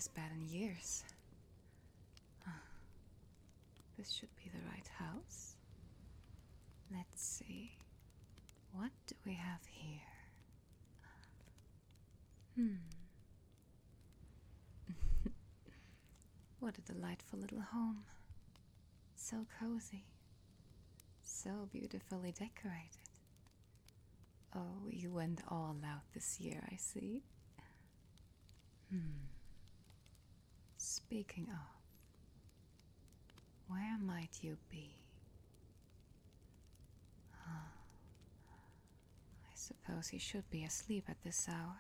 this bed in years. This should be the right house. Let's see. What do we have here? What a delightful little home. So cozy. So beautifully decorated. Oh, you went all out this year, I see. Speaking of, where might you be? I suppose you should be asleep at this hour.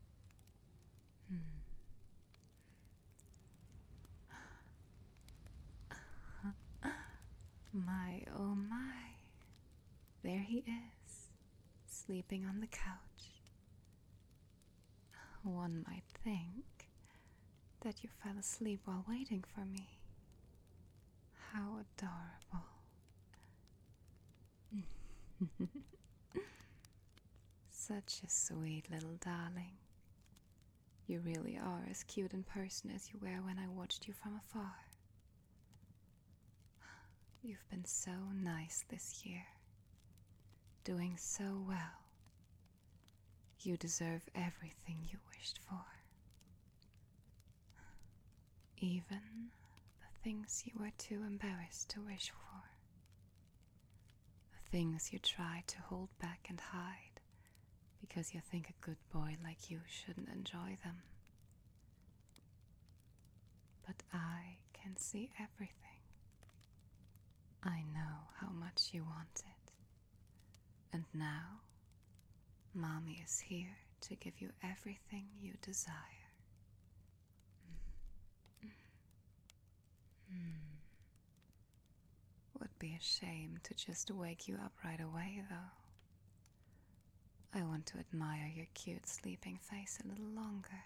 My, oh my. There he is, sleeping on the couch. One might think that you fell asleep while waiting for me. How adorable. Such a sweet little darling. You really are as cute in person as you were when I watched you from afar. You've been so nice this year, doing so well. You deserve everything you wished for. Even the things you were too embarrassed to wish for. The things you try to hold back and hide because you think a good boy like you shouldn't enjoy them. But I can see everything. I know how much you want it. And now, Mommy is here to give you everything you desire. Would be a shame to just wake you up right away, though. I want to admire your cute sleeping face a little longer.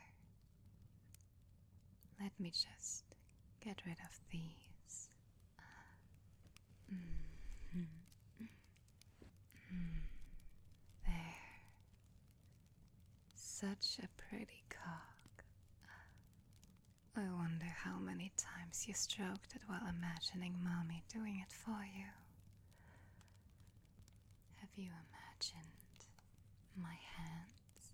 Let me just get rid of these. There. Such a pretty cock. I wonder how many times you stroked it while imagining Mommy doing it for you. Have you imagined my hands?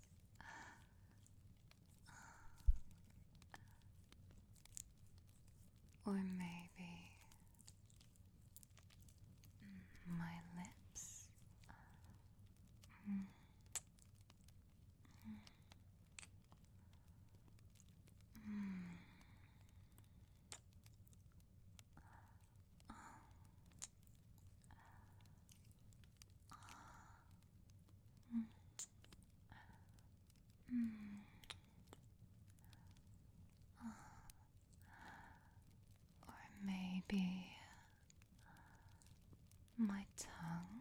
Or maybe my lips? Or maybe my tongue?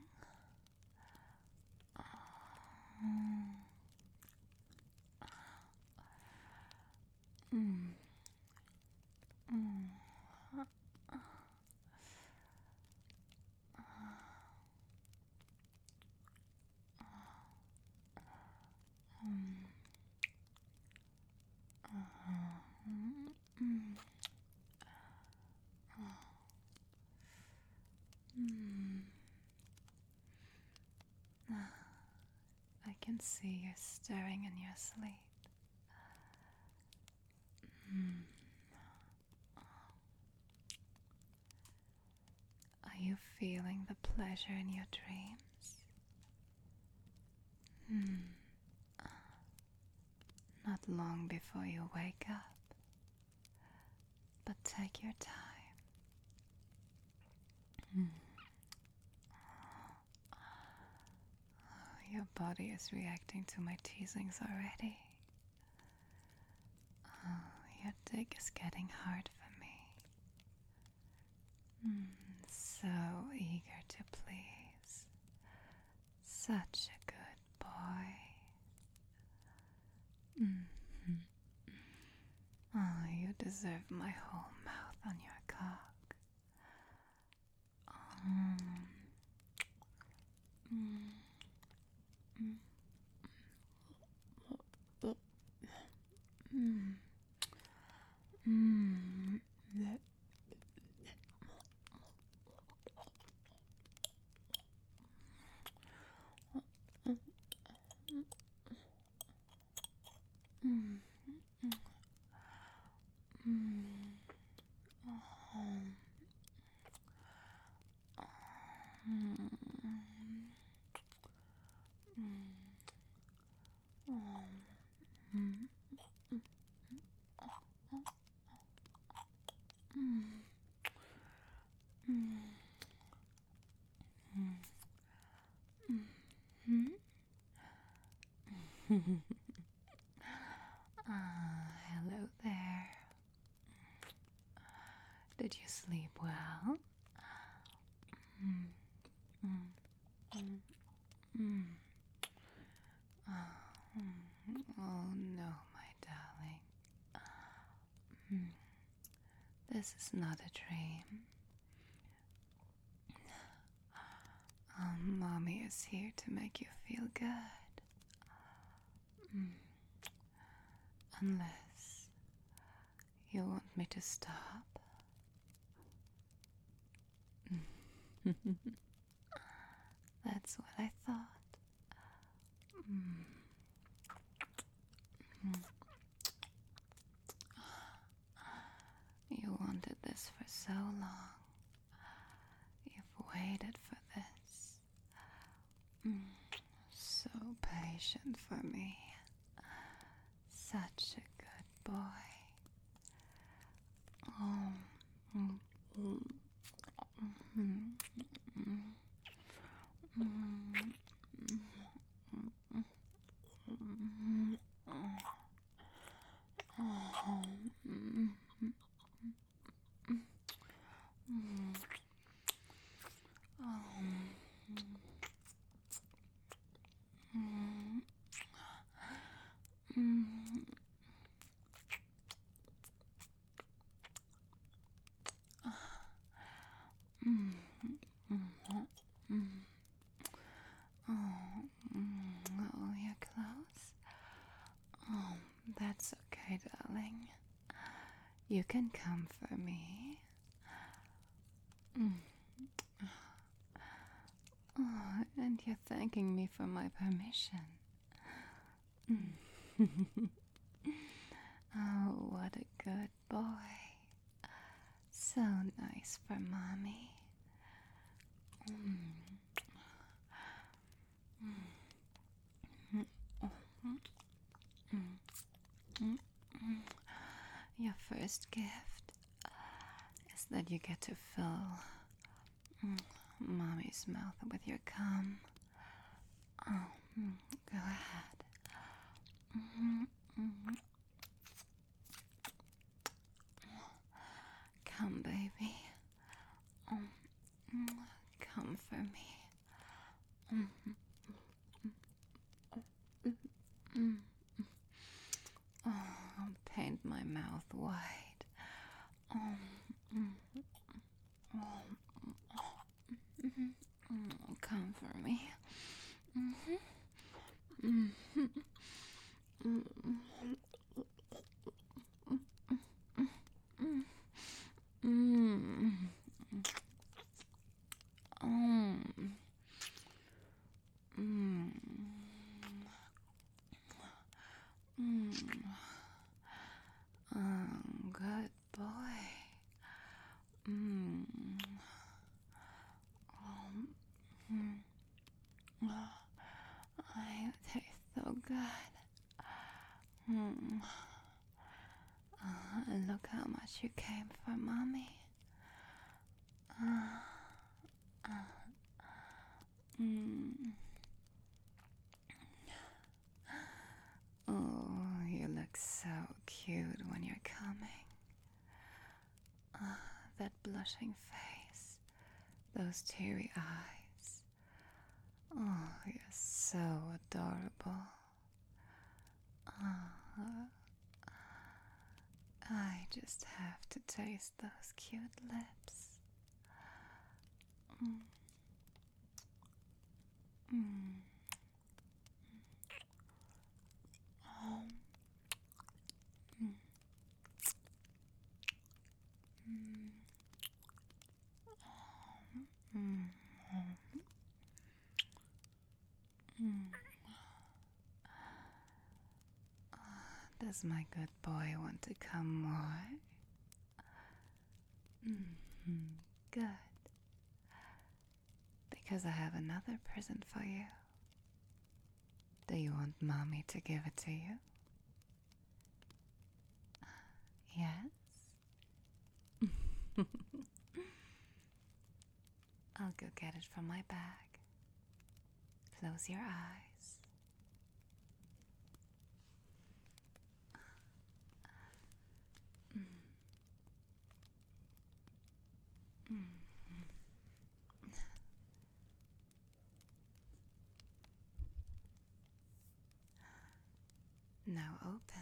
I can see you stirring in your sleep. Are you feeling the pleasure in your dreams? Not long before you wake up, but take your time. Your body is reacting to my teasings already. Your dick is getting hard for me. So eager to please. Such a good boy. Oh, you deserve my whole mouth on your cock. Mm. Mm. Mm. Hello there. Did you sleep well? Mm, mm, mm, mm. Oh no, my darling. Mm. This is not a dream. Mommy is here to make you feel good. Mm. Unless you want me to stop. That's what I thought. Mm. Mm. You wanted this for so long. You've waited for this. So patient for me. Such a good boy. Oh. Mm. Mm. Mm. Mm. Mm. Mm. Oh. Mm. Mm. Oh. Mm. Mm. Mm. Mm. Oh, oh, you're close. Oh, that's okay, darling. You can come for me. Mm. Oh, and you're thanking me for my permission. Mm. Oh, what a good boy. So nice for mommy. Mm. Mm. Mm. Mm. Your first gift is that you get to fill mommy's mouth with your cum. Oh, go ahead. Mhm, mhm. Come, baby. Oh, come for me. Mhm, mm. Oh, paint my mouth white. Oh, mm, oh, come for me. Mhm, mhm, mm, mm, mm, mm. Good boy. Mm. Um, mm. I taste so good. Mm. Look how much you came for, mommy. Uh, mm. Oh, you look so cute when you're coming. That blushing face, those teary eyes. Oh, you're so adorable. I just have to taste those cute lips. Mm. Mm. Oh. Mm. Does my good boy want to come more? Good. Because I have another present for you. Do you want Mommy to give it to you? Yes? I'll go get it from my bag. Close your eyes. Now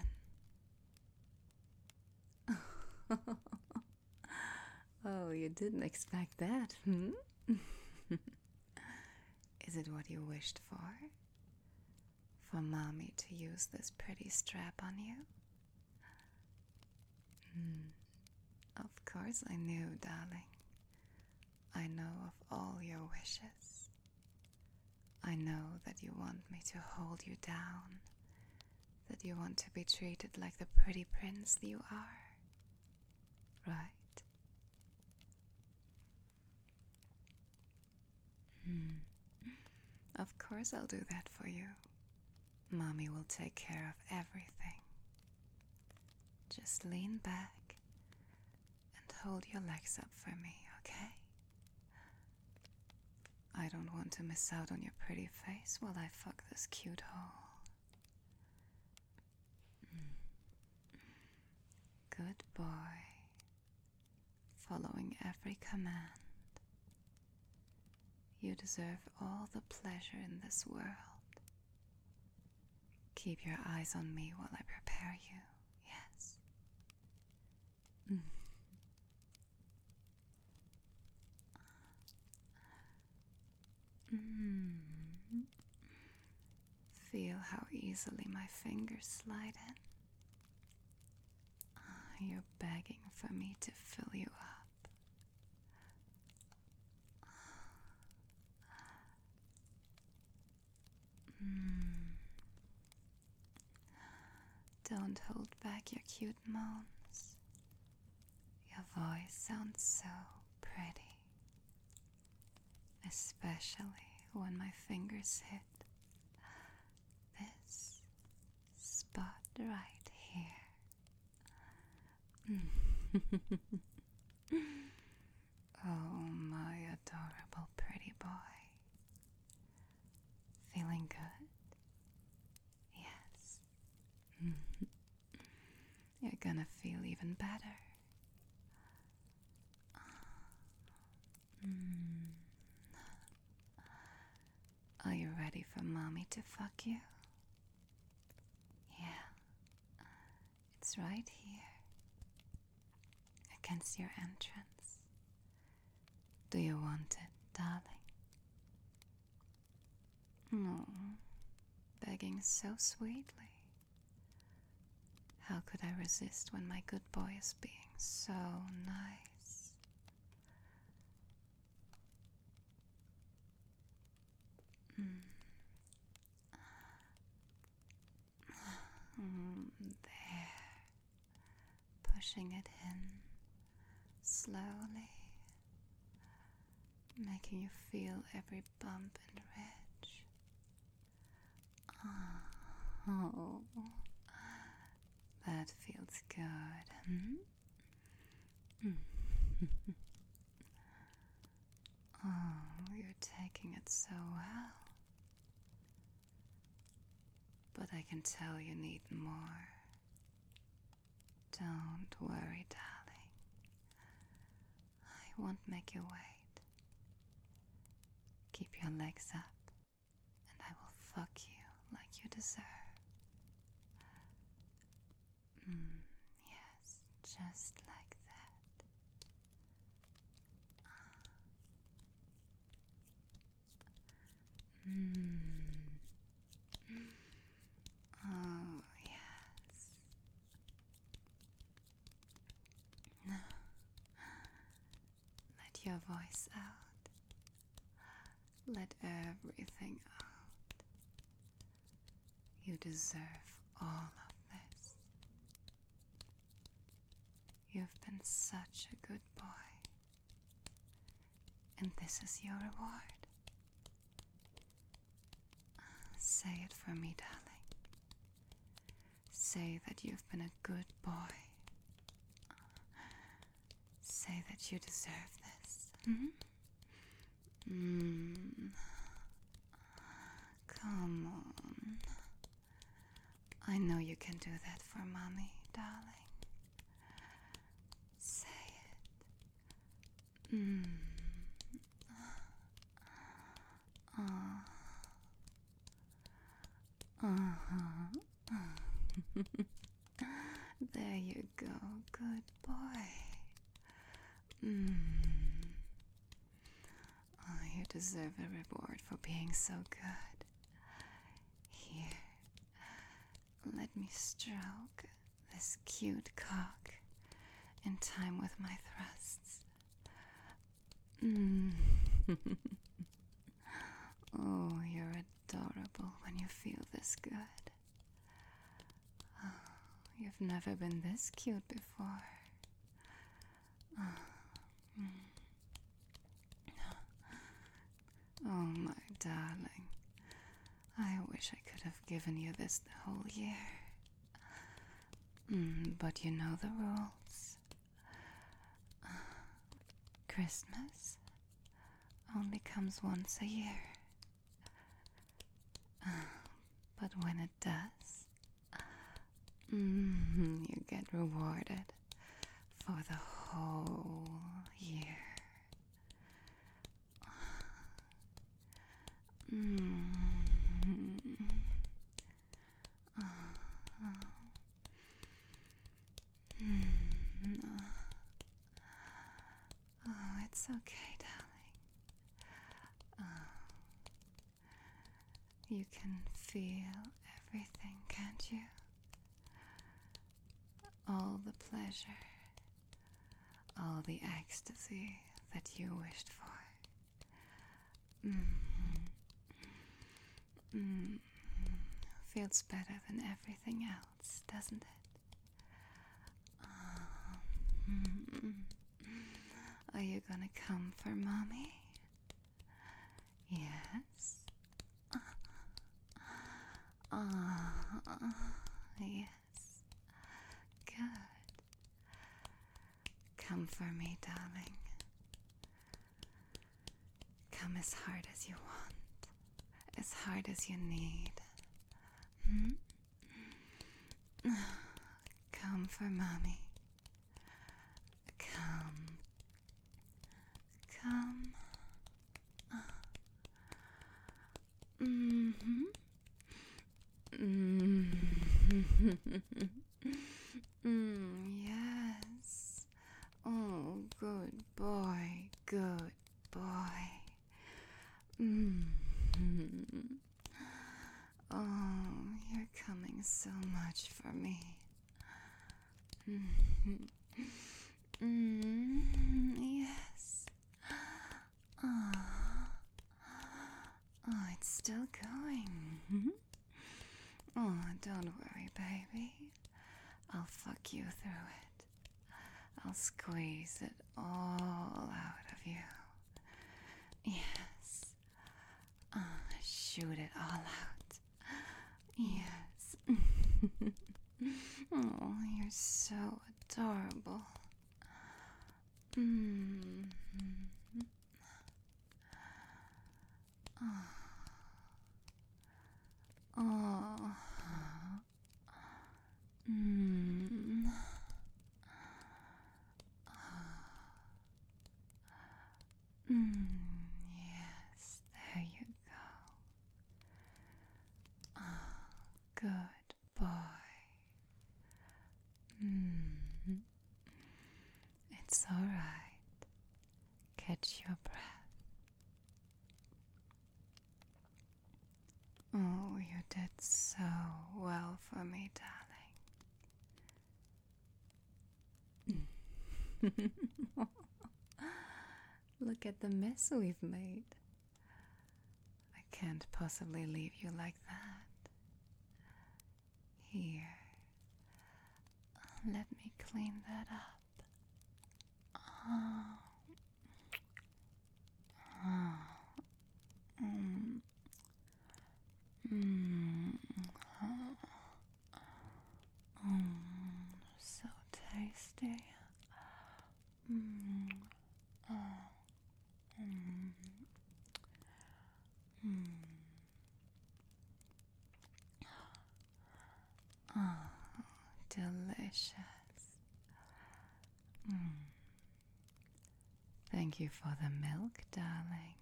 open. Oh, you didn't expect that, hmm? Is it what you wished for? For Mommy to use this pretty strap on you? Of course I knew, darling. I know of all your wishes. I know that you want me to hold you down, that you want to be treated like the pretty prince you are. Right? Of course I'll do that for you. Mommy will take care of everything. Just lean back and hold your legs up for me, okay? I don't want to miss out on your pretty face while I fuck this cute hole. Good boy. Following every command. You deserve all the pleasure in this world. Keep your eyes on me while I prepare you, yes? Feel how easily my fingers slide in. You're begging for me to fill you up. Don't hold back your cute moans. Your voice sounds so pretty, especially when my fingers hit this spot right here. Oh, my adorable pretty boy. Feeling good? Yes. You're gonna feel even better. Are you ready for Mommy to fuck you? Yeah, it's right here, against your entrance. Do you want it, darling? Oh, begging so sweetly. How could I resist when my good boy is being so nice? There. Pushing it in slowly, making you feel every bump and ridge. Oh, that feels good. Oh, you're taking it so well. But I can tell you need more. Don't worry, darling. I won't make you wait. Keep your legs up, and I will fuck you like you deserve. Yes, just like that. Oh, yes. Let your voice out. Let everything out. You deserve all of this. You've been such a good boy. And this is your reward. Say it for me, darling. Say that you've been a good boy. Say that you deserve this. Come on. I know you can do that for Mommy, darling. Say it. There you go, good boy. Oh, you deserve a reward for being so good. Here, let me stroke this cute cock in time with my thrusts. Oh, you're adorable when you feel this good. Oh, you've never been this cute before. Oh, my darling. I wish I could have given you this the whole year. But you know the rules. Christmas only comes once a year. But when it does, you get rewarded for the whole year. Oh, it's okay, darling. You can feel everything, can't you? All the pleasure, all the ecstasy that you wished for. Feels better than everything else, doesn't it? Are you gonna come for Mommy? Yes. Yes. Good. Come for me, darling. Come as hard as you want, as hard as you need. Come for Mommy. Come. Come. Yes. Oh, good boy, good boy. Oh, you're coming so much for me. Yes. Oh, it's still going. Oh, don't worry, baby. I'll fuck you through it. I'll squeeze it all out of you. Yes. Shoot it all out. Yes. Oh, you're so adorable. Yes, there you go. Good boy. It's all right. Catch your breath. Oh, you did so well for me, darling. Look at the mess we've made. I can't possibly leave you like that. Here, let me clean that up. Mm. Oh. Mm. Mm. Oh, delicious. Mm. Thank you for the milk, darling.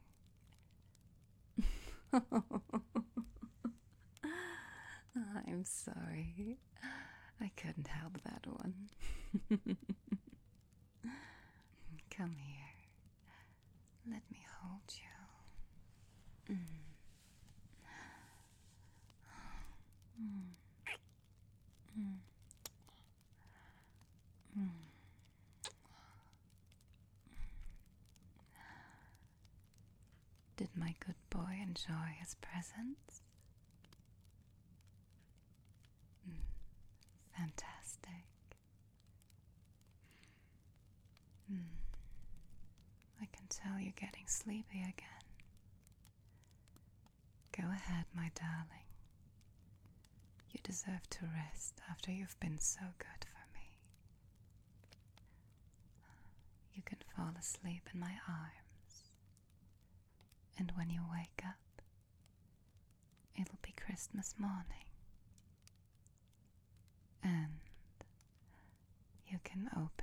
I'm sorry. I couldn't help that one. Come here. Let me hold you. Mm. Mm. Mm. Mm. Did my good boy enjoy his presents? Mm. Fantastic. Mm. I can tell you're getting sleepy again. Go ahead, my darling. You deserve to rest after you've been so good for me. You can fall asleep in my arms. And when you wake up, it'll be Christmas morning. And you can open